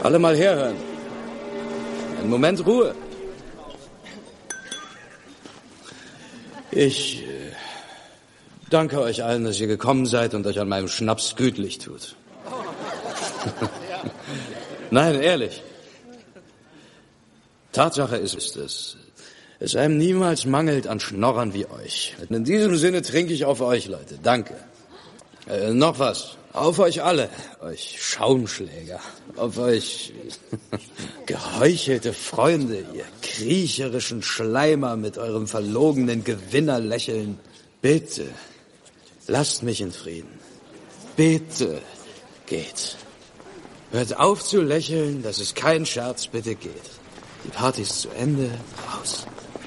Alle mal herhören. Einen Moment Ruhe. Ich danke euch allen, dass ihr gekommen seid und euch an meinem Schnaps gütlich tut. Nein, ehrlich. Tatsache ist es, es einem niemals mangelt an Schnorrern wie euch. In diesem Sinne trinke ich auf euch, Leute. Danke. Noch was. Auf euch alle. Euch Schaumschläger. Auf euch geheuchelte Freunde, ihr kriecherischen Schleimer mit eurem verlogenen Gewinnerlächeln. Bitte, lasst mich in Frieden. Bitte, geht. Hört auf zu lächeln, das ist kein Scherz, bitte geht. Die Party ist zu Ende.